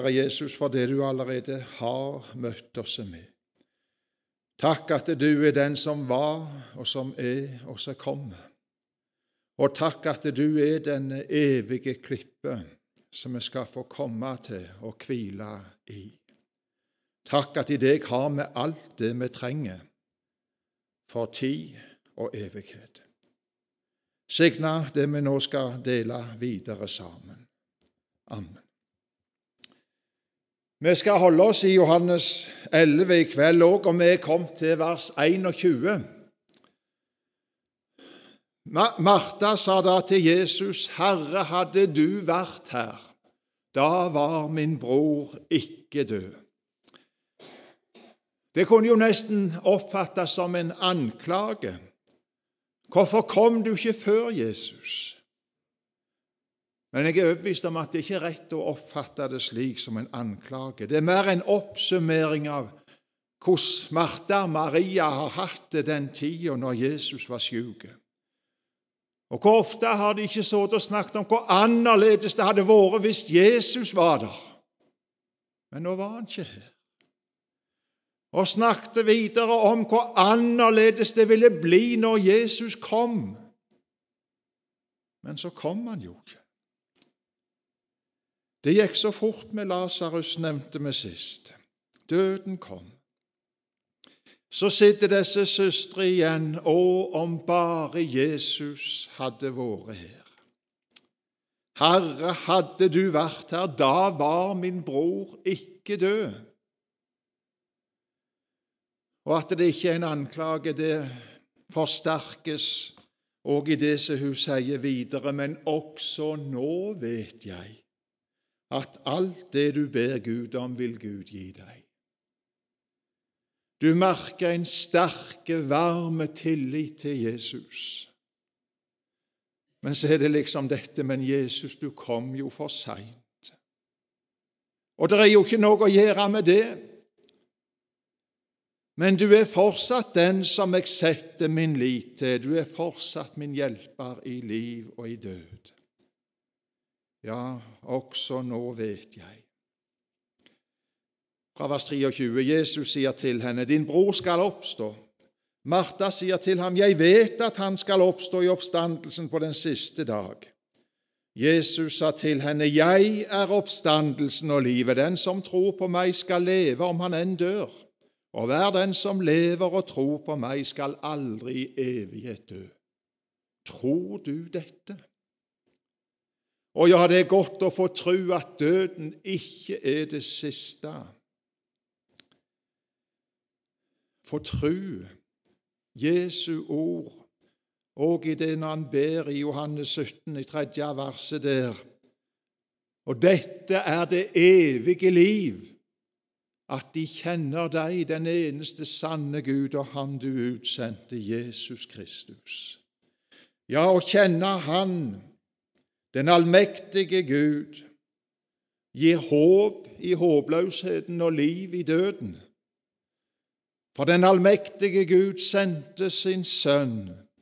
Herre Jesus, for det du allerede har møtt oss med. Takk at du er den som var, og som er, og som kommer. Og takk at du er den evige klippe som vi skal få komme til og hvile i. Takk at i deg har vi alt det vi trenger for tid og evighet. Signa det vi nå skal dele videre sammen. Amen. Vi skal holde oss i Johannes 11 i kveld også, og vi er kommet til vers 21. Martha sa da til Jesus: Herre, hadde du vært her, da var min bror ikke død. Det kunne jo nesten oppfattes som en anklage. Hvorfor kom du ikke før, Jesus? Men jeg er overbevist om at det ikke er rett å oppfatte det slik som en anklage. Det er mer en oppsummering av hvordan Martha og Maria har hatt det den tiden når Jesus var syk. Og hvor ofte har de ikke sittet og snakket om hvor annerledes det hadde vært hvis Jesus var der. Men nå var han ikke her. Og snakket videre om hvor annerledes det ville bli når Jesus kom. Men så kom han jo ikke. Det gikk så fort med Lazarus, nevnte vi sist. Døden kom. Så sitter disse søstre igjen, og om bare Jesus hadde vært her. Herre, hadde du vært her, da var min bror ikke død. Og at det ikke er en anklage, det forsterkes og i det som hun sier videre, men også nå vet jeg at alt det du ber Gud om, vil Gud gi deg. Du merker en sterke, varme tillit til Jesus. Men så er det liksom dette, men Jesus, du kom jo for sent. Og det er jo ikke noe å gjøre med det. Men du er fortsatt den som jeg setter min lit til. Du er fortsatt min hjelper i liv og i død. Ja, også nå vet jeg. Fra vers 23, Jesus sier til henne: Din bror skal oppstå. Martha sier til ham: Jeg vet at han skal oppstå i oppstandelsen på den siste dag. Jesus sa til henne: Jeg er oppstandelsen og livet. Den som tror på meg skal leve om han enn dør. Og hver den som lever og tror på meg skal aldri i evighet dø. Tror du dette? Og ja, det er godt å få tro at døden ikke er det siste. Få tro Jesu ord, og i det han ber i Johannes 17, i 3. verset der. Og dette er det evige liv, at de kjenner deg, den eneste sanne Gud, og han du utsendte, Jesus Kristus. Ja, å kjenne han, den allmektige Gud, gir håp i håpløsheten og liv i døden. For den allmektige Gud sendte sin sønn,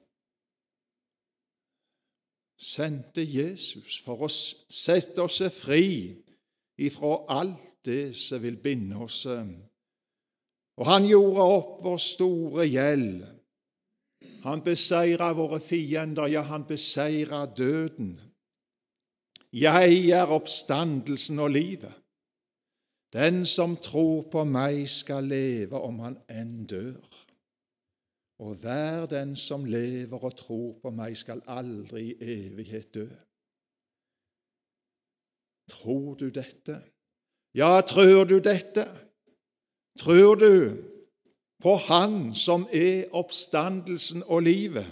sendte Jesus for å sette oss fri ifra alt det som vil binde oss. Og han gjorde opp vår store gjeld. Han beseiret våre fiender, ja, han beseiret døden. Jeg er oppstandelsen og livet. Den som tror på meg skal leve om han enn dør. Og hver den som lever og tror på meg skal aldri i evighet dø. Tror du dette? Ja, tror du dette? Tror du på Han som er oppstandelsen og livet?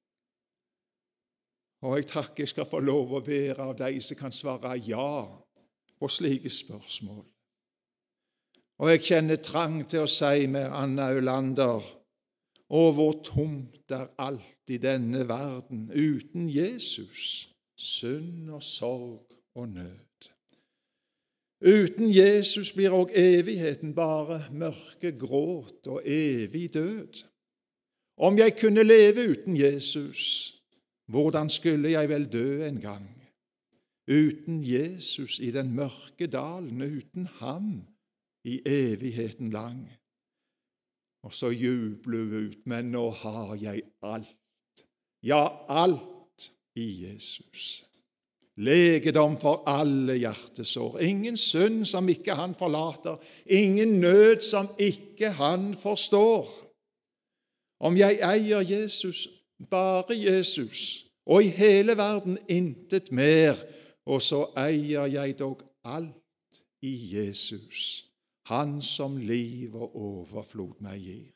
Og jeg takker jeg skal få lov å være av de som kan svare ja på slike spørsmål. Og jeg kjenner trang til å si med Anna Ølander: hvor tomt er alt i denne verden uten Jesus, synd og sorg og nød. Uten Jesus blir også evigheten bare mørke gråt og evig død. Om jeg kunne leve uten Jesus, hvordan skulle jeg vel dø en gang? uten Jesus i den mørke dalen, uten ham i evigheten lang. Og så jubler hun ut, men nå har jeg alt, ja, alt i Jesus. Legedom for alle hjertesår, ingen synd som ikke han forlater, ingen nød som ikke han forstår. Om jeg eier Jesus, bare Jesus, og i hele verden intet mer, og så eier jeg dog alt i Jesus, han som liv og overflod meg gir.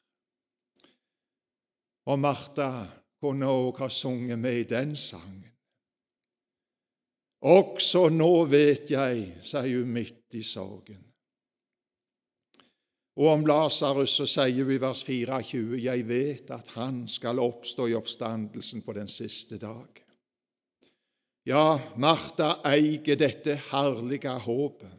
Og Martha kunne også ha sunget med i den sangen. Også nå vet jeg, sier hun midt i sorgen. Og om Lazarus så sier vi i vers 24, jeg vet at han skal oppstå i oppstandelsen på den siste dag. Ja, Martha eier dette herlige håpet.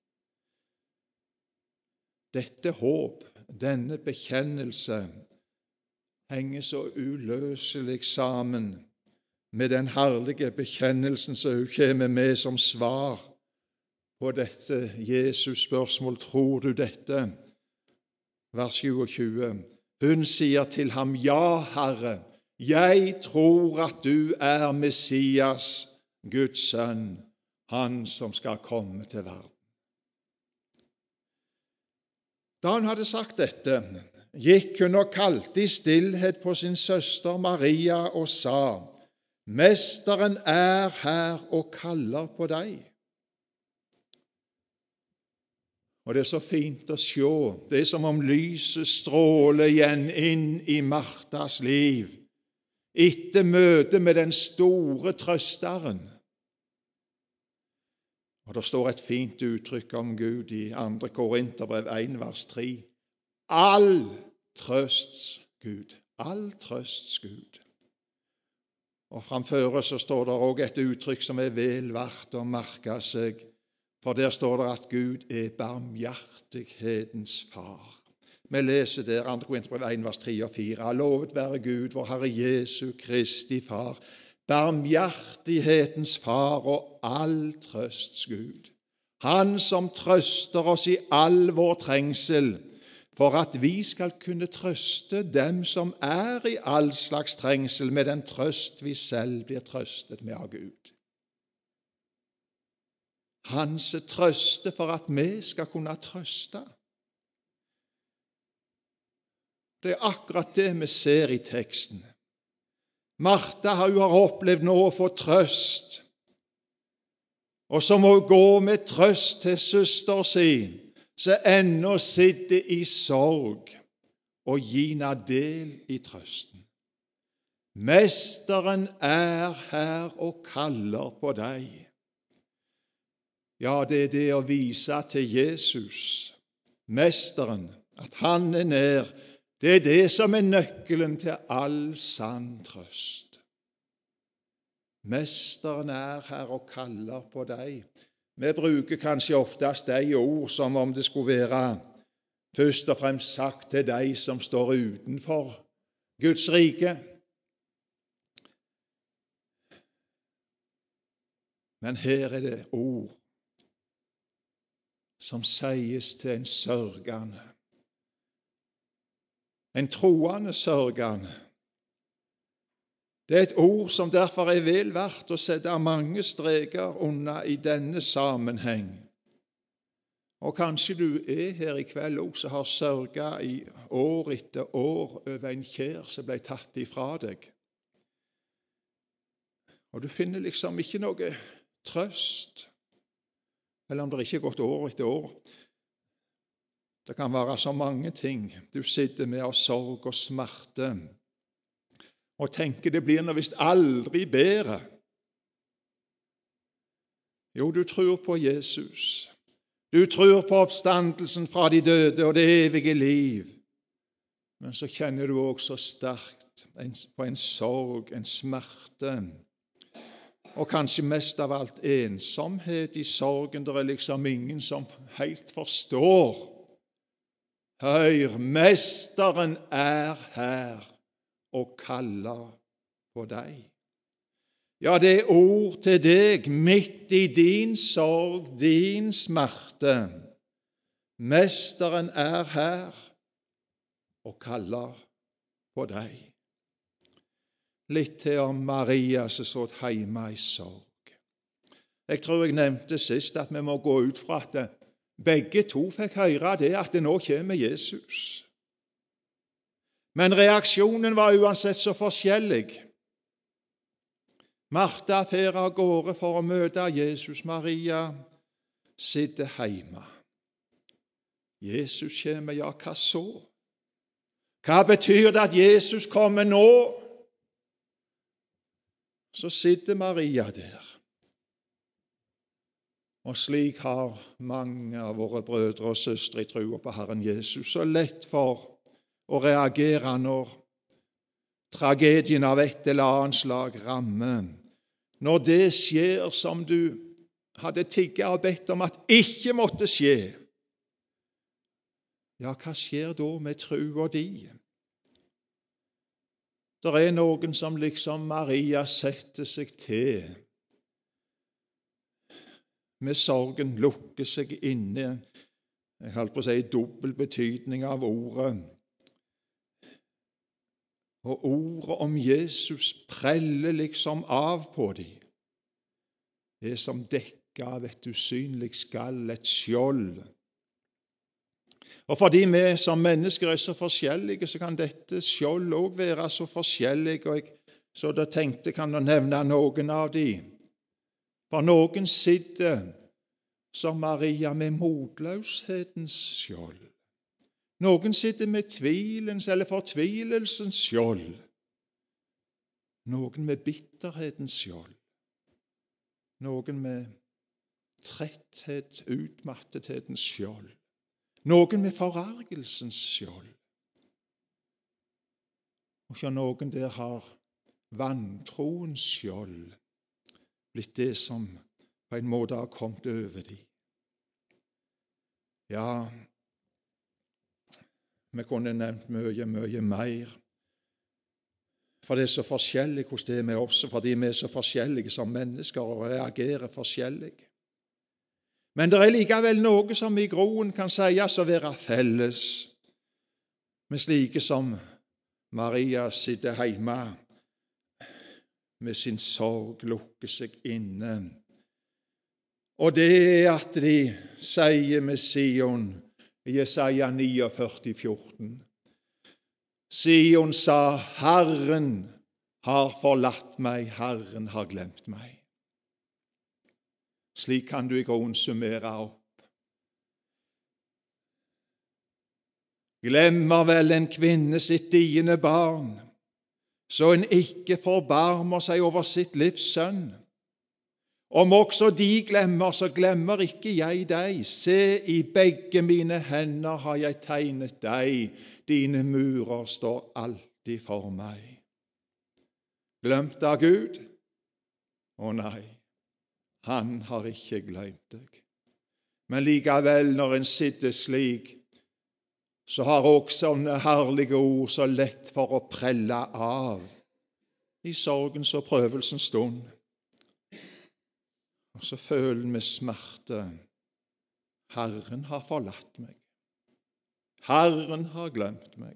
Dette håp, denne bekjennelse, henger så uløselig sammen med den herlige bekjennelsen som hun kommer med som svar på dette Jesus-spørsmål. Tror du dette? Vers 27. Hun sier til ham, ja, Herre, jeg tror at du er Messias, Guds sønn, han som skal komme til verden. Da hun hadde sagt dette, gikk hun og kalte i stillhet på sin søster Maria og sa, Mesteren er her og kaller på deg. Og det er så fint å se. Det er som om lyset stråler igjen inn i Marthas liv etter møtet med den store trøsteren. Og det står et fint uttrykk om Gud i 2. Korinterbrev 1, vers 3. All trøsts Gud. All trøsts Gud. Og framfor så står det også et uttrykk som er vel verdt å merke seg, for der står det at Gud er barmhjertighetens far. Vi leser der 2. Korinterbrev 1, vers 3 og 4. Lovet være Gud, vår Herre Jesu Kristi far, barmhjertighetens far og all trøsts Gud. Han som trøster oss i all vår trengsel, for at vi skal kunne trøste dem som er i all slags trengsel med den trøst vi selv blir trøstet med av Gud. Hans trøste for at vi skal kunne trøste. Det er akkurat det vi ser i teksten. Martha har opplevd nå å få trøst, og så må hun gå med trøst til søster sin, så ennå sitter i sorg, og gi henne del i trøsten. Mesteren er her og kaller på deg. Ja, det er det å vise til Jesus, Mesteren, at han er nær. Det er det som er nøkkelen til all sann trøst. Mesteren er her og kaller på deg. Vi bruker kanskje oftest de ord som om det skulle være først og fremst sagt til de som står utenfor Guds rike. Men her er det ord som sies til en sørgende, en troende sørgende. Det er et ord som derfor er vel verdt å sette mange streker unna i denne sammenheng. Og kanskje du er her i kveld også har sørget i år etter år over en kjær som ble tatt ifra deg. Og du finner liksom ikke noe trøst, eller om det ikke er gått år etter år. Det kan være så mange ting du sitter med av sorg og smerte, og tenker det blir nå visst aldri bedre. Jo, du tror på Jesus. Du tror på oppstandelsen fra de døde og det evige liv. Men så kjenner du også sterkt på en sorg, en smerte, og kanskje mest av alt ensomhet i sorgen. Det er liksom ingen som helt forstår. Hør, Mesteren er her og kaller på deg. Ja, det er ord til deg midt i din sorg, din smerte. Mesteren er her og kaller på deg. Litt til om Maria som satt hjemme i sorg. Jeg tror jeg nevnte sist at vi må gå ut fra at begge to fikk høre det, at det nå kommer Jesus. Men reaksjonen var uansett så forskjellig. Martha fer av gårde for å møte Jesus. Maria sitter hjemme. Jesus kommer, ja, hva så? Hva betyr det at Jesus kommer nå? Så sitter Maria der. Og slik har mange av våre brødre og søstre i troa på Herren Jesus så lett for å reagere når tragedien av et eller annet slag rammer. Når det skjer som du hadde tigget og bedt om at ikke måtte skje, ja, hva skjer da med trua di? Det er noen som liksom Maria setter seg til med sorgen, lukker seg inne. Jeg holdt på å si dobbel betydning av ordet. Og ordet om Jesus preller liksom av på dem. Det er som dekket av et usynlig skall, et skjold. Og fordi vi som mennesker er så forskjellige, så kan dette skjold også være så forskjellig. Så da tenkte kan jeg nevne noen av dem. For noen sitter som Maria med motløshetens skjold. Noen sitter med tvilens eller fortvilelsens skjold. Noen med bitterhetens skjold. Noen med tretthet, utmattethetens skjold. Noen med forargelsens skjold. Og for noen der har vantroens skjold blitt det som på en måte har kommet over dem. Ja, vi kunne nevnt mye mer. For det er så forskjellig hos det med oss, fordi vi er så forskjellige som mennesker og reagerer forskjellig. Men det er likevel noe som i groen kan sies å være felles med slike som Maria sitter hjemme med sin sorg, lukker seg inne. Og det er at de sier med Sion i Jesaja 49,14. Sion sa, Herren har forlatt meg, Herren har glemt meg. Slik kan du i grunnen summere opp. Glemmer vel en kvinne sitt diende barn, så en ikke forbarmer seg over sitt livs sønn. Om også de glemmer, så glemmer ikke jeg deg. Se, i begge mine hender har jeg tegnet deg. Dine murer står alltid for meg. Glemt av Gud? Å nei, han har ikke glemt deg. Men likevel, når en sitter slik, så har også sånne herlige ord så lett for å prelle av i sorgens og prøvelsens stund. Og så føler vi smerte. Herren har forlatt meg. Herren har glemt meg.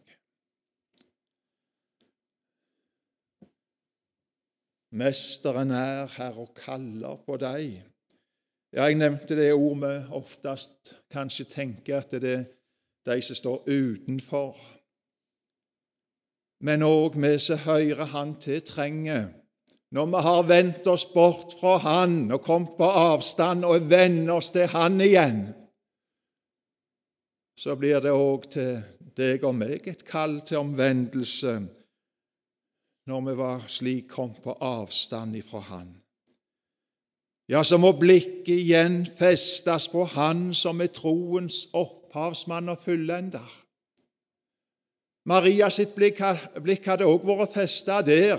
Mesteren er her og kaller på deg. Ja, jeg nevnte det ord vi oftest kanskje tenker at det er de som står utenfor. Men òg vi som hører han til trenger. Når vi har vendt oss bort fra han og kommet på avstand og vender oss til han igjen, så blir det òg til deg og meg et kall til omvendelse når vi var slik kommet på avstand ifra han. Ja, så må blikket igjen festes på han som er troens opphavsmann og fullender. Maria sitt blikk hadde òg vært festet der.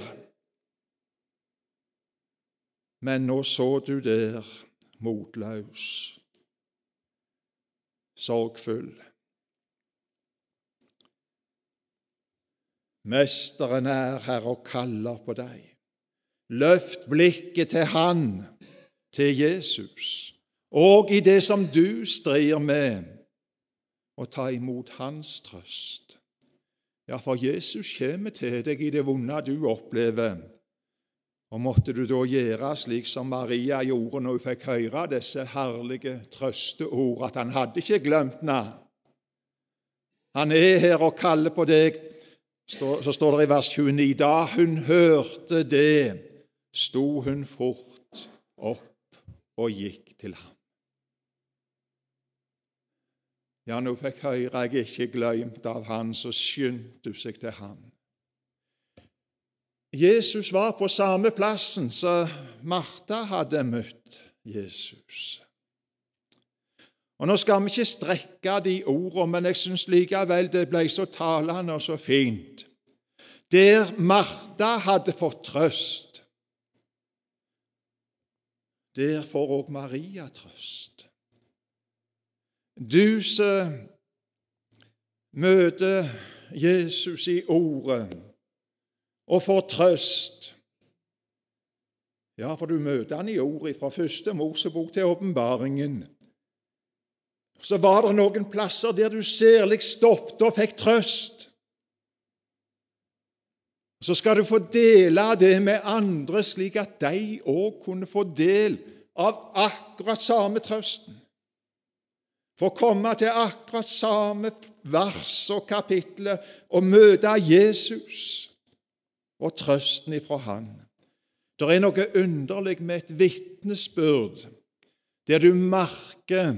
Men nå så du der, motløs, sorgfull. Mesteren er her og kaller på deg. Løft blikket til Han, til Jesus, og i det som du strir med, og ta imot Hans trøst. Ja, for Jesus kommer til deg i det vonde du opplever. Og måtte du da gjøre slik som Maria gjorde når hun fikk høre disse herlige trøsteord, at Han hadde ikke glemt henne. Han er her og kaller på deg. Så står det i vers 29, da hun hørte det, sto hun fort opp og gikk til ham. Ja, når hun fikk høre jeg ikke glemt av Han, så skyndte hun seg til ham. Jesus var på samme plassen som Martha hadde møtt Jesus. Og nå skal vi ikke strekke de ordene, men jeg synes likevel det ble så talende og så fint. Der Martha hadde fått trøst, der får også Maria trøst. Du som møter Jesus i ordet og får trøst. Ja, for du møter Han i ordet fra første Mosebok til åpenbaringen. Så var det noen plasser der du særlig stoppet og fikk trøst. Så skal du få dele det med andre, slik at de også kunne få del av akkurat samme trøsten. Få komme til akkurat samme vers og kapittel og møte Jesus og trøsten ifra Han. Det er noe underlig med et vitnesbyrd der du merker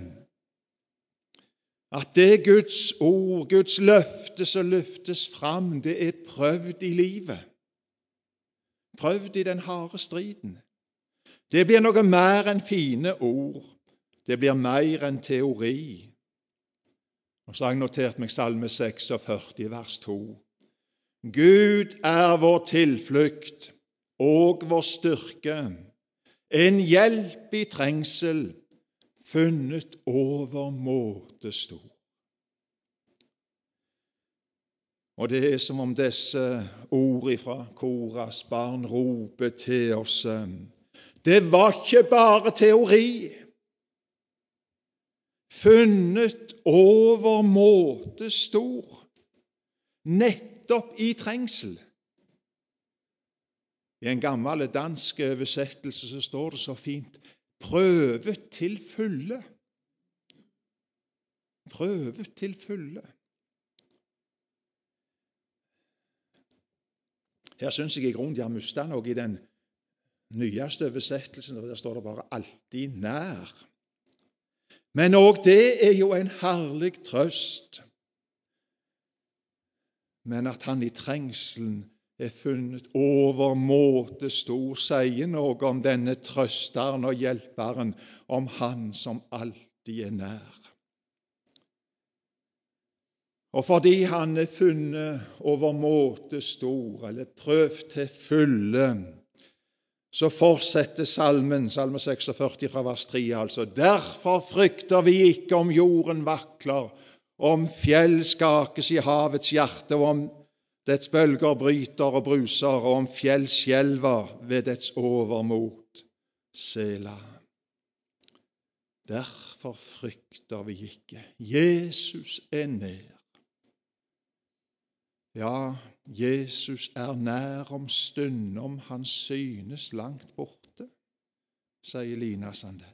at det Guds ord, Guds løfte som løftes fram, det er prøvd i livet. Prøvd i den harde striden. Det blir noe mer enn fine ord. Det blir mer enn teori. Og så har jeg notert meg Salme 46, vers 2. Gud er vår tilflukt og vår styrke, en hjelp i trengsel, funnet overmåte stor. Og det er som om disse ord fra Koras barn roper til oss. Det var ikke bare teori. Funnet overmåte stor, nettopp i trengsel. I en gammel dansk oversettelse så står det så fint, prøvet til fulle. Prøvet til fulle. Her synes jeg i grunnen de har mistet noe i den nyeste oversettelsen, og der står det bare alltid nær. Men også det er jo en herlig trøst. Men at Han i trengselen er funnet overmåte stor, sier noe om denne trøsteren og hjelperen, om Han som alltid er nær. Og fordi Han er funnet overmåte stor, eller prøvd til fulle, så fortsetter salmen, Salme 46 fra vers 3, altså. Derfor frykter vi ikke om jorden vakler, om fjell skakes i havets hjerte, og om dets bølger bryter og bruser, og om fjell skjelver ved dets overmot. Sela. Derfor frykter vi ikke. Jesus er nær. Ja, Jesus er nær om stundom Han synes langt borte, sier Lina Sandell.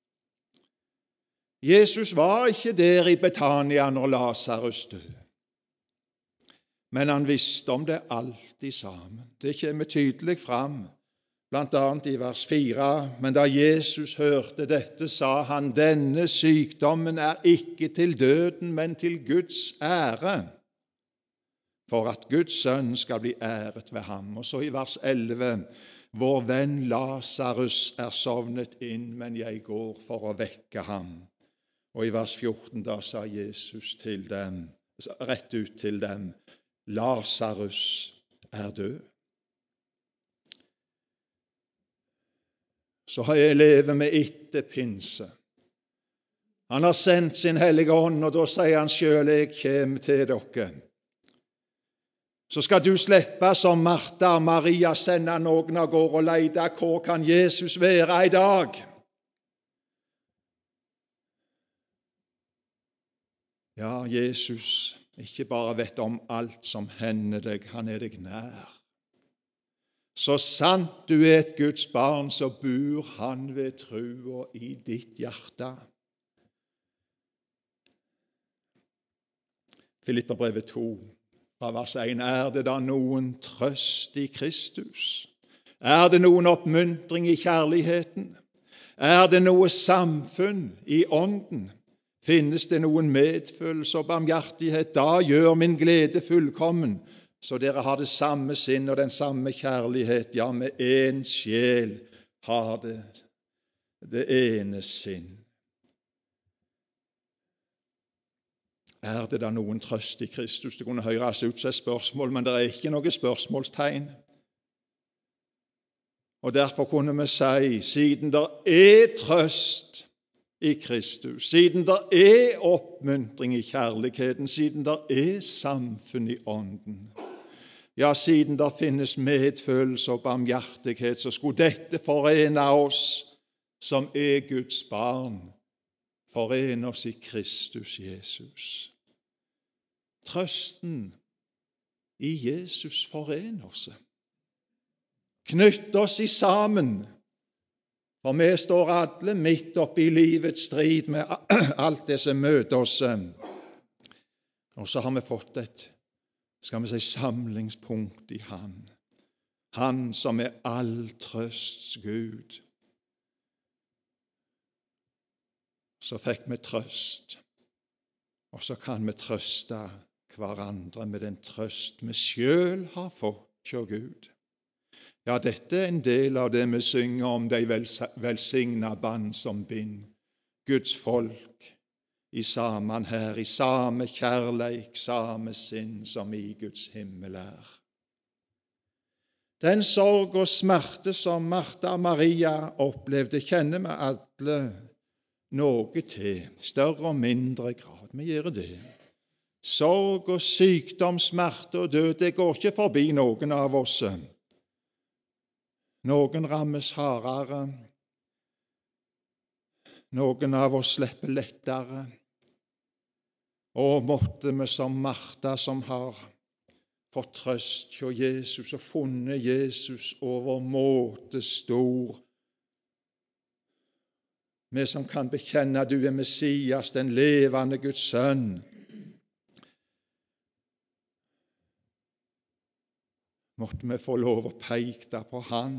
Jesus var ikke der i Betania når Lazarus døde, men Han visste om det alltid sammen. Det kommer tydelig fram, blant annet i vers 4. Men da Jesus hørte dette, sa Han, denne sykdommen er ikke til døden, men til Guds ære, for at Guds sønn skal bli æret ved ham. Og så i vers 11, vår venn Lazarus er sovnet inn, men jeg går for å vekke ham. Og i vers 14, da sa Jesus til dem, rett ut til dem, Lazarus er død. Så har jeg levet med etter pinse. Han har sendt sin hellige ånd, og da sier Han selv, jeg kommer til dere. så skal du slippe som Martha og Maria sende noen av gårde og lete. Hvor kan Jesus være i dag? Ja, Jesus ikke bare vet om alt som hender deg, han er deg nær. Så sant du er et Guds barn, så bor han ved trua i ditt hjerte. Filipperbrevet 2, fra vers 1. Er det da noen trøst i Kristus? Er det noen oppmuntring i kjærligheten? Er det noe samfunn i ånden? Finnes det noen medfølelse og barmhjertighet? Da gjør min glede fullkommen, så dere har det samme sinn og den samme kjærlighet, ja, med en sjel har det ene sinn. Er det da noen trøst i Kristus? Det kunne høres ut som et spørsmål, men det er ikke noe spørsmålstegn. Og derfor kunne vi si, siden det er trøst i Kristus, siden det er oppmuntring i kjærligheten, siden det er samfunn i ånden, ja, siden det finnes medfølelse og barmhjertighet, så skulle dette forene oss som er Guds barn, forene oss i Kristus Jesus. Trøsten i Jesus forener oss. Knytt oss i sammen, for vi står alle midt oppe i livets strid med alt det som møter oss. Og så har vi fått et, skal vi si, samlingspunkt i Han. Han som er all trøsts Gud. Så fikk vi trøst, og så kan vi trøste hverandre med den trøst vi selv har fått av Gud. Ja, dette er en del av det vi synger om, de velsigna band som bind Guds folk i sammen her, i samme kjærleik, samme sinn som i Guds himmel er. Den sorg og smerte som Martha og Maria opplevde, kjenner vi alle noe til, større og mindre grad. Vi gjør det. Sorg og sykdom, smerte og død, det går ikke forbi noen av oss. Noen rammes hardere, noen av oss slipper lettere. Og måtte vi som Martha, som har fått trøst hos Jesus og funnet Jesus overmåte stor, vi som kan bekjenne du er Messias, den levende Guds sønn, måtte vi få lov å peke på Han,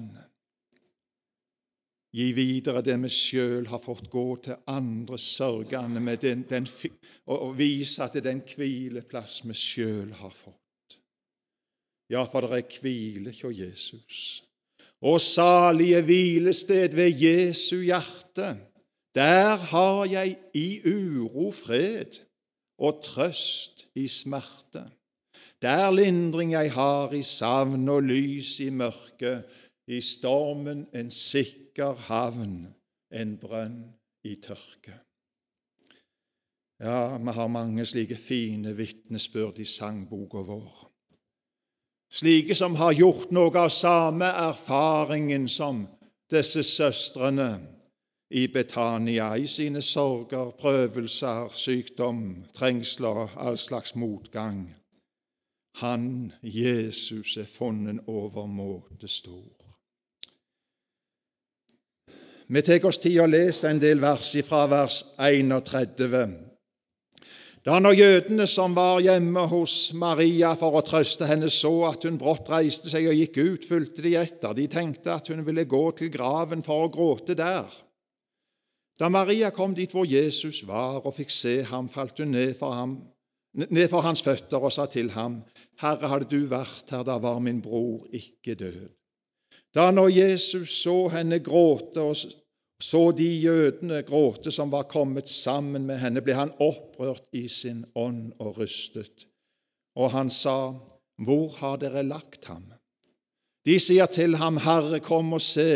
gi videre det vi selv har fått, gå til andre sørgende med og vise til den hvileplass vi selv har fått. Ja, for det er hvile hos Jesus. Og salige hvilested ved Jesu hjerte, der har jeg i uro fred og trøst i smerte. Der lindring jeg har i savn og lys i mørke, i stormen en sikker havn, en brønn i tørke. Ja, vi har mange slike fine vitnesbyrd i sangboka vår. Slike som har gjort noe av samme erfaringen som disse søstrene i Betania, i sine sorger, prøvelser, sykdom, trengsler og all slags motgang. Han, Jesus, er funnet overmåte stor. Vi tar oss tid å lese en del vers fra vers 31. Da når jødene som var hjemme hos Maria for å trøste henne, så at hun brått reiste seg og gikk ut, fulgte de etter. De tenkte at hun ville gå til graven for å gråte der. Da Maria kom dit hvor Jesus var og fikk se ham, falt hun ned for hans føtter og sa til ham, Herre, hadde du vært her, da var min bror ikke død. Da når Jesus så henne gråte, og så de jødene gråte som var kommet sammen med henne, ble han opprørt i sin ånd og rystet. Og han sa, hvor har dere lagt ham? De sier til ham, Herre, kom og se.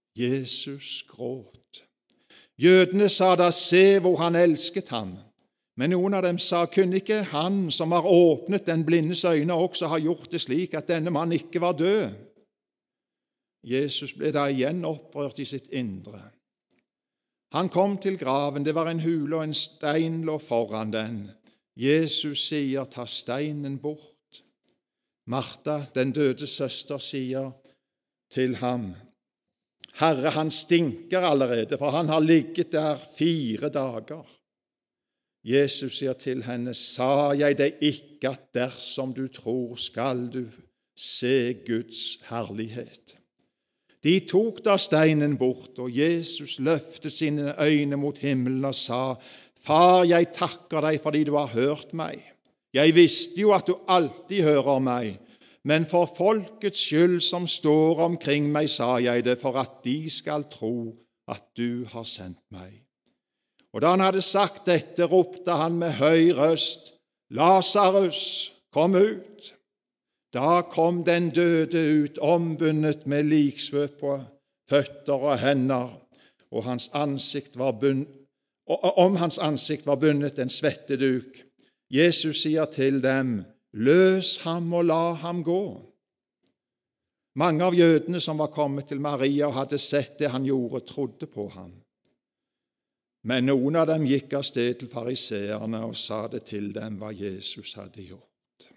Jesus gråt. Jødene sa da, se hvor han elsket ham. Men noen av dem sa, kunne ikke han som har åpnet den blindes øyne også ha gjort det slik at denne mann ikke var død? Jesus ble da igjen opprørt i sitt indre. Han kom til graven, det var en hule og en stein lå foran den. Jesus sier, ta steinen bort. Martha, den døde søster, sier til ham, Herre, han stinker allerede, for han har ligget der 4 dager. Jesus sier til henne, sa jeg deg ikke at dersom du tror, skal du se Guds herlighet? De tok da steinen bort, og Jesus løftet sine øyne mot himmelen og sa, Far, jeg takker deg fordi du har hørt meg. Jeg visste jo at du alltid hører meg, men for folkets skyld som står omkring meg, sa jeg det, for at de skal tro at du har sendt meg. Og da han hadde sagt dette, ropte han med høy røst, Lasarus, kom ut! Da kom den døde ut, ombundet med liksvøp på føtter og hender, og om hans ansikt var bundet en svetteduk. Jesus sier til dem, løs ham og la ham gå. Mange av jødene som var kommet til Maria og hadde sett det han gjorde, trodde på ham. Men noen av dem gikk av sted til fariseerne og sa det til dem hva Jesus hadde gjort.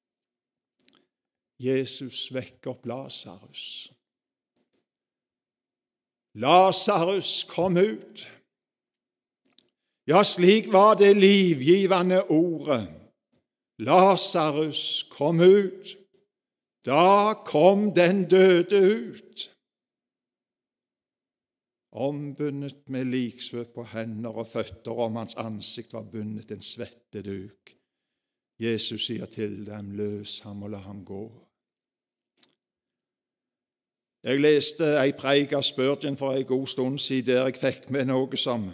Jesus vekker opp Lasarus. Lasarus, kom ut! Ja, slik var det livgivende ordet. Lasarus, kom ut! Da kom den døde ut, ombundet med liksvøp på hender og føtter, og om hans ansikt var bundet en svetteduk. Jesus sier til dem, løs ham og la ham gå. Jeg leste ei preik av Spurgeon for en god stund siden, der jeg fikk med noe som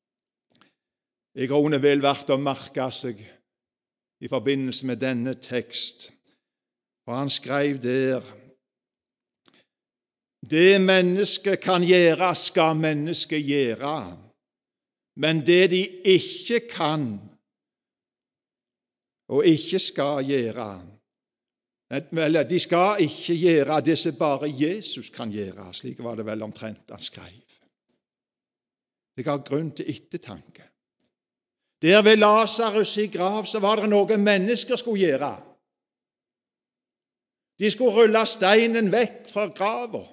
i grunnen vel verdt å merke seg i forbindelse med denne tekst. Og han skrev der, det mennesket kan gjøre, skal mennesket gjøre, men det de ikke kan og ikke skal gjøre, eller de skal ikke gjøre det som bare Jesus kan gjøre, slik var det vel omtrent han skrev. Det ga grunn til ettertanke. Der ved Lasarus i grav så var det noe mennesker skulle gjøre. De skulle rulle steinen vekk fra graven.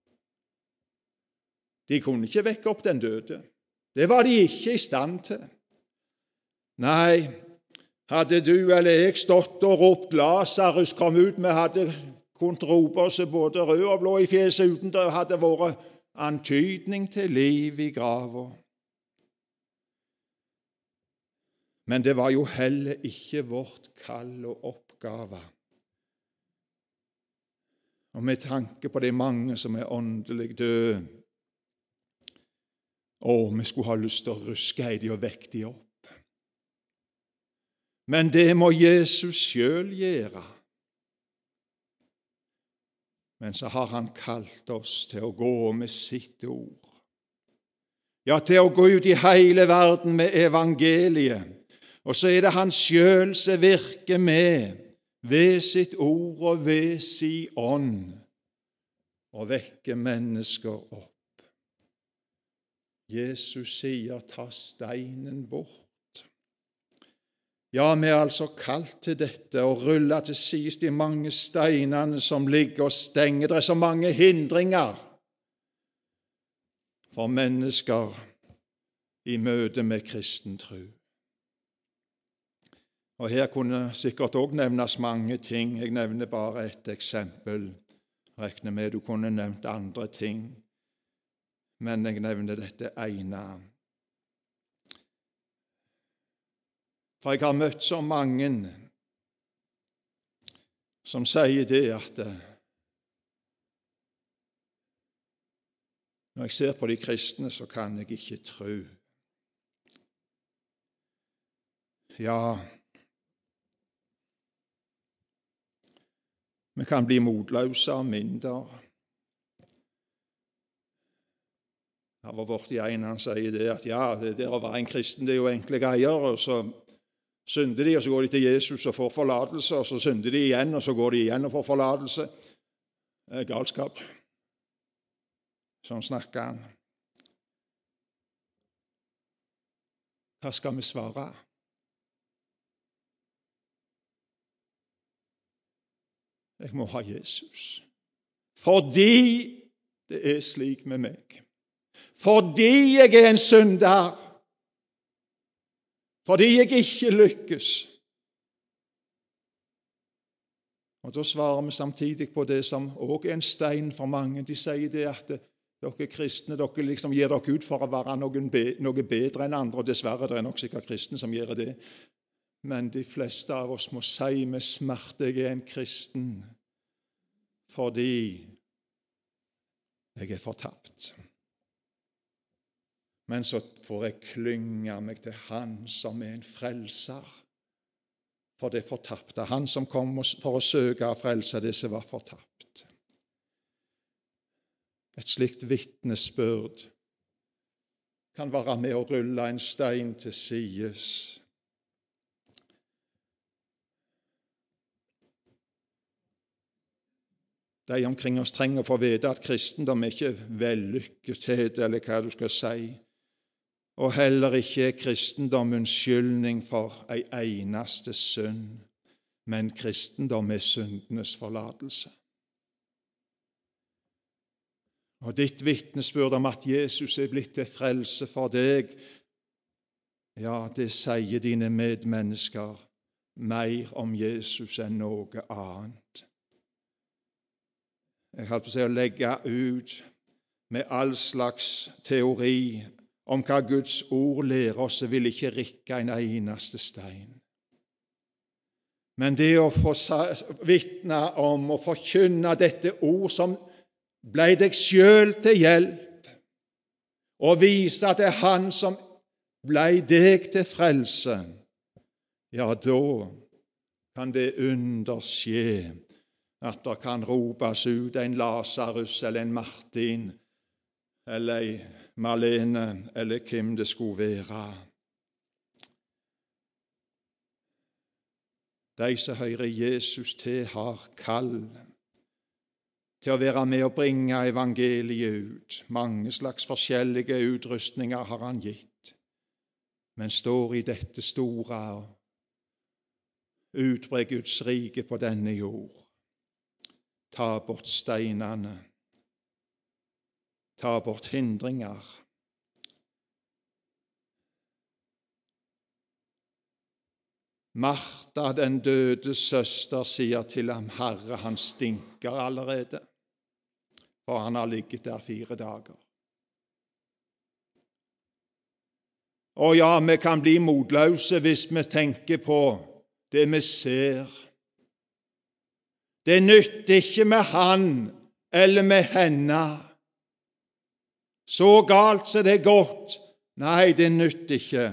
De kunne ikke vekke opp den døde. Det var de ikke i stand til. Nei, hadde du eller jeg stått og ropt Lasarus kom ut, vi hadde kunnet rope oss både rød og blå i fjeset uten det hadde vært antydning til liv i graven. Men det var jo heller ikke vårt kall og oppgave. Og med tanke på de mange som er åndelig døde, vi skulle ha lyst til å ruske i de og vekke de opp. Men det må Jesus selv gjøre. Men så har han kalt oss til å gå med sitt ord. Ja, til å gå ut i hele verden med evangeliet. Og så er det han selv som virker med ved sitt ord og ved sin ånd og vekker mennesker opp. Jesus sier, ta steinen bort. Ja, vi er altså kalt til dette, å rulle til side de mange steinene som ligger og stenger. Det er så mange hindringer for mennesker i møte med kristen tro. Og her kunne sikkert også nevnes mange ting. Jeg nevner bare et eksempel. Regner med du kunne nevnt andre ting, men jeg nevner dette ene. For jeg har møtt så mange som sier det at når jeg ser på de kristne, så kan jeg ikke tro. Ja, vi kan bli motløse og mindre. Jeg var borti en, han sier det at ja, det der å være en kristen, det er jo enkle greier, og så synder de, og så går de til Jesus og får forlatelse, og så synder de igjen, og så går de igjen og får forlatelse. Det er galskap. Sånn snakker han. Hva skal vi svare? Jeg må ha Jesus. Fordi det er slik med meg. Fordi jeg er en synder. Fordi jeg ikke lykkes. Og da svarer vi samtidig på det som også er en stein for mange. De sier det at dere kristne, dere liksom gir dere ut for å være noe bedre enn andre, og dessverre det er nok sikkert kristne som gjør det. Men de fleste av oss må si med smerte jeg er en kristen fordi jeg er fortapt. Men så får jeg klynge meg til Han som er en frelser for det fortapte. Han som kom for å søke og frelse det som var fortapt. Et slikt vitnesbyrd kan være med å rulle en stein til sides. De omkring oss trenger å få vite at kristendom er ikke vellykkethet, eller hva du skal si, og heller ikke er kristendom unnskyldning for en eneste synd, men kristendom er syndenes forlatelse. Og ditt vitnesbyrd om at Jesus er blitt til frelse for deg, ja, det sier dine medmennesker mer om Jesus enn noe annet. Jeg holdt på å legge ut med all slags teori om hva Guds ord lærer oss, så vil ikke rikke en eneste stein. Men det å få vitne om og forkynne dette ord som ble deg selv til hjelp, og vise at det er Han som ble deg til frelse, ja, da kan det under skje at det kan ropes ut en Lasarus eller en Martin eller en Malene eller hvem det skulle være. De som hører Jesus til, har kall til å være med og bringe evangeliet ut. Mange slags forskjellige utrustninger har Han gitt, men står i dette store og utbre Guds rike på denne jord. Ta bort steinene, ta bort hindringer. Martha, den døde søster, sier til ham, Herre, han stinker allerede, for han har ligget der 4 dager. Og ja, vi kan bli motløse hvis vi tenker på det vi ser. Det nytter ikke med han eller med henne. Så galt så det er godt. Nei, det nytter ikke.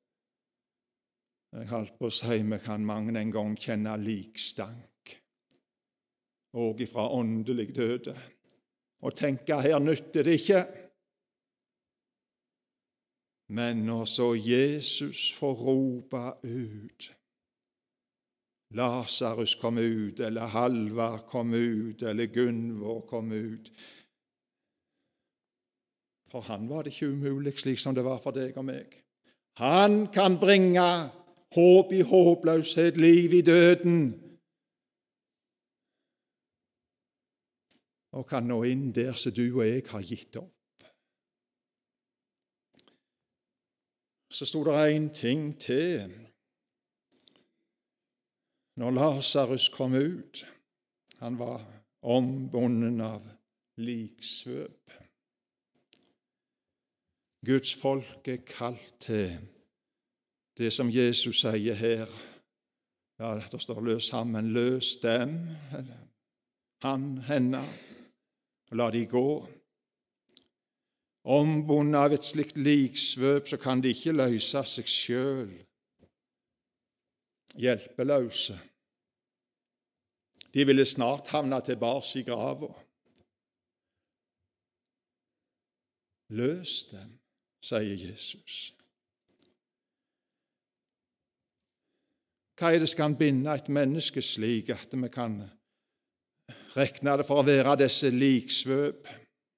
Jeg holdt på å si, vi kan mange en gang kjenne likstank, og ifra åndelig døde, og tenke, her nytter det ikke. Men når så Jesus får rope ut, Lasarus kom ut, eller Halvard kom ut, eller Gunvor kom ut. For han var det ikke umulig, slik som det var for deg og meg. Han kan bringe håp i håpløshet, liv i døden, og kan nå inn der så du og jeg har gitt opp. Så sto det en ting til. Når Lasarus kom ut, han var ombunden av liksvøp. Guds folk er kalt til det som Jesus sier her. Ja, det står løs sammen, løs dem, han, henne, og la de gå. Ombundet av et slikt liksvøp, så kan de ikke løse seg selv. Hjelpeløse. De ville snart havne tilbake i grava. Løs dem, sier Jesus. Hva er det som kan binde et menneske slik at vi kan regne det for å være disse liksvøp?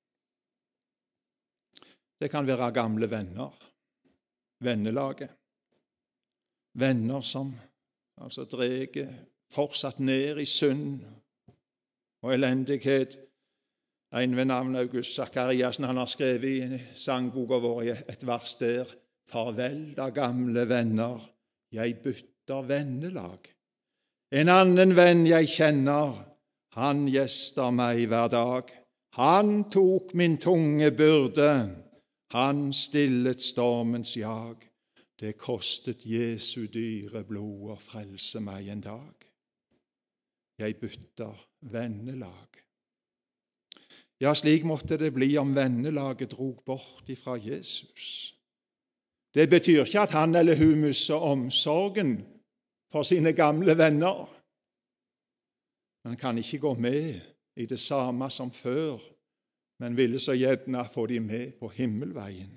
Det kan være gamle venner, vennelaget. Venner som drar fortsatt ned i synd og elendighet. En ved navn August Zakariassen, han har skrevet i sangboka vår et vers der: Farvel da, gamle venner, jeg bytter vennelag. En annen venn jeg kjenner, han gjester meg hver dag. Han tok min tunge byrde, han stillet stormens jag. Det kostet Jesu dyre blod å frelse meg en dag. Jeg bytter vennelag. Ja, slik måtte det bli om vennelaget drog bort ifra Jesus. Det betyr ikke at han eller hun mister omsorgen for sine gamle venner. Man kan ikke gå med i det samme som før, men ville så gjerne få de med på himmelveien.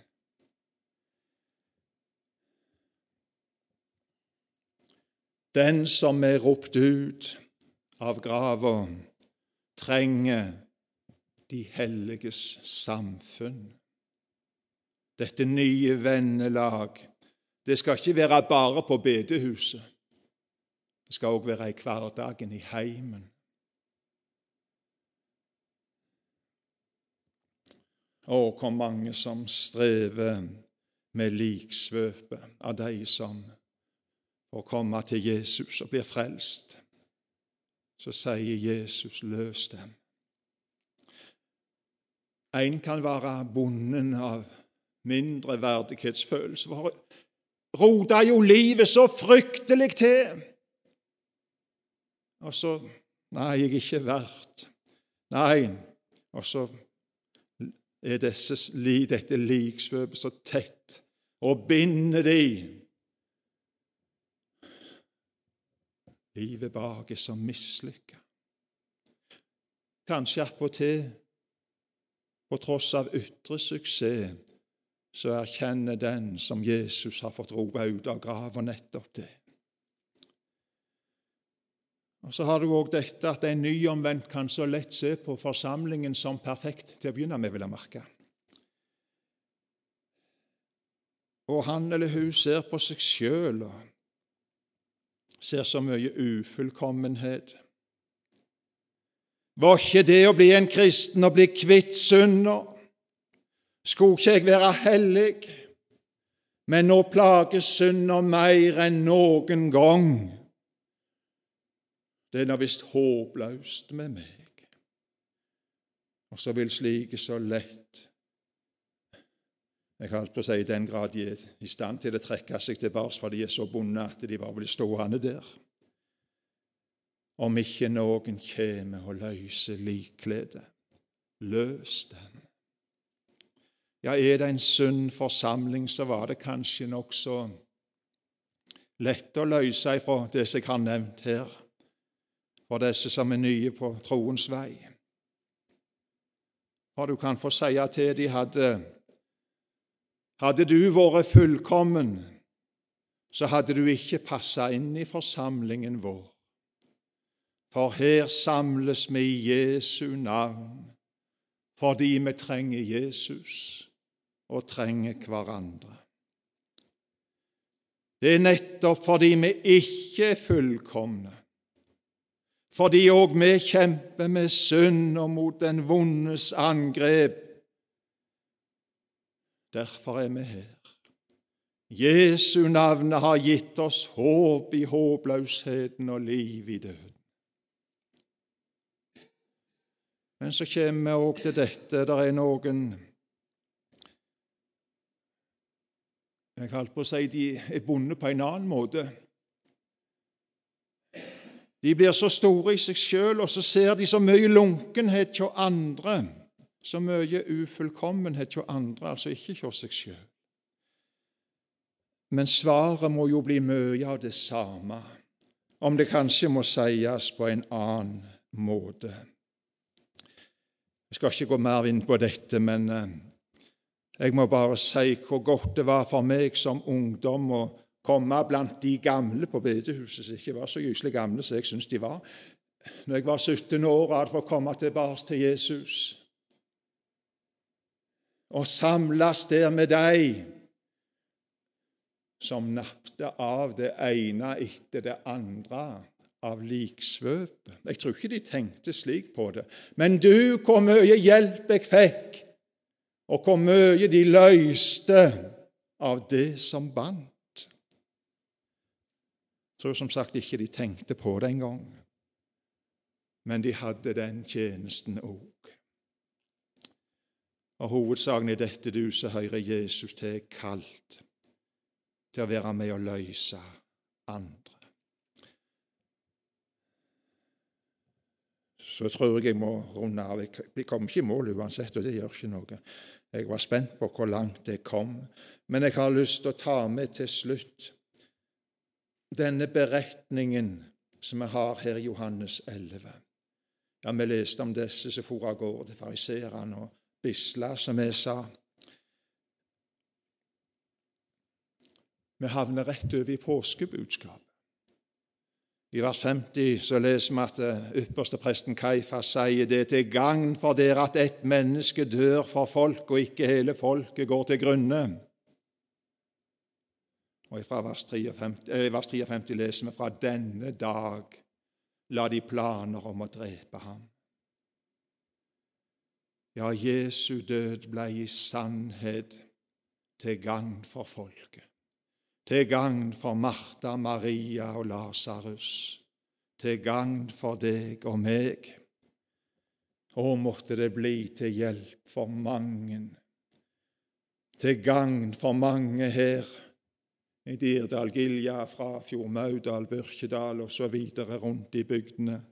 Den som er ropt ut av grava, trenger de helliges samfunn. Dette nye vennelag, det skal ikke være bare på bedehuset. Det skal også være i hverdagen, i heimen. Hvor mange som strever med liksvøpet av de som får komme til Jesus og blir frelst. Så sier Jesus, løs dem. En kan være bonden av mindre verdighetsfølelse, for roter jo livet så fryktelig til. Og så, nei, jeg er ikke verdt. Nei, og så er dette liksvøpet så tett og binder de. Livet bak er så mislykket. Kanskje attpåtil, på tross av ytre suksess, så erkjenner den som Jesus har fått rope ut av graven nettopp det. Og så har du også dette at en nyomvendt kan så lett se på forsamlingen som perfekt til å begynne med, vil jeg merke. Og han eller hun ser på seg selv og ser så mye ufullkommenhet. Var ikke det å bli en kristen og bli kvitt synder? Skulle ikke jeg være hellig? Men nå plages synder mer enn noen gang. Det er da visst håpløst med meg. Og så vil slike så lett, jeg holdt på å si i den grad de er i stand til å trekke seg tilbake, for de er så bonde at de bare blir stående der. Om ikke noen kommer og løser likkledet, løs den. Ja, er det en sunn forsamling, så var det kanskje nok så lett å løse ifra det som jeg har nevnt her, for disse som er nye på troens vei. For du kan få si til de hadde du vært fullkommen, så hadde du ikke passet inn i forsamlingen vår. For her samles vi i Jesu navn, fordi vi trenger Jesus og trenger hverandre. Det er nettopp fordi vi ikke er fullkomne, fordi òg vi kjemper med synd og mot den vondes angrep. Derfor er vi her. Jesu navn har gitt oss håp i håpløsheten og liv i døden. Men så kommer vi òg til dette. Der er noen, jeg holdt på å si, de er bundet på en annen måte. De blir så store i seg selv, og så ser de så mye lunkenhet hos andre, så mye ufullkommenhet hos andre, altså ikke hos seg selv. Men svaret må jo bli mye av det samme, om det kanskje må sies på en annen måte. Jeg skal ikke gå mer inn på dette, men jeg må bare si hvor godt det var for meg som ungdom å komme blant de gamle på bedehuset, som ikke var så gyselig gamle som jeg syntes de var. Når jeg var 17 år og hadde fått komme tilbake til Jesus, og samles der med deg som nappte av det ene etter det andre av liksvøpet. Jeg tror ikke de tenkte slik på det. Men du, hvor mye hjelp jeg fikk, og hvor mye de løste av det som bandt. Jeg tror som sagt ikke de tenkte på det engang, men de hadde den tjenesten òg. Og hovedsaken i dette du som hører Jesus til, er kalt til å være med og løse andre. Så tror jeg må runde av. Jeg kom ikke i mål uansett, og det gjør ikke noe. Jeg var spent på hvor langt jeg kom. Men jeg har lyst til å ta med til slutt denne beretningen som vi har her i Johannes 11. Ja, vi leste om disse som for av gårde til fariserene og bisla, som jeg sa. Vi havner rett over i påskebudskapet. I vers 50 så leser vi at ypperste presten Kaifas sier det til gagn for dere at ett menneske dør for folk, og ikke hele folket går til grunne. Og fra vers 53 leser vi fra denne dag la de planer om å drepe ham. Ja, Jesu død ble i sannhet til gagn for folket. Til gagn for Martha, Maria og Lasarus. Til gagn for deg og meg. Og måtte det bli til hjelp for mange. Til gagn for mange her i Dirdal, Gilja, fra Fjordmaudal, Byrkjedal og så videre rundt i bygdene.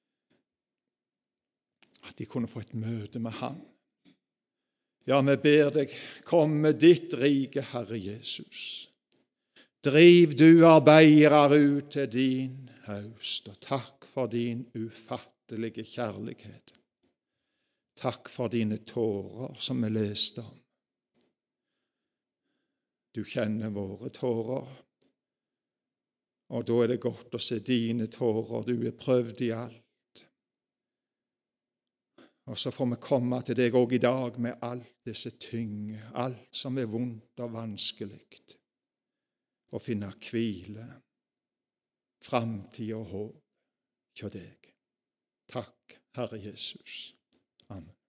At de kunne få et møte med Han. Ja, vi ber deg, kom med ditt rike, Herre Jesus. Driv du arbeidere ut til din høst, og takk for din ufattelige kjærlighet. Takk for dine tårer som vi leste om. Du kjenner våre tårer, og da er det godt å se dine tårer. Du er prøvd i alt. Og så får vi komme til deg også i dag med alt disse tynge, alt som er vondt og vanskelig, og finne hvile, framtid og håp hos deg. Takk, Herre Jesus. Amen.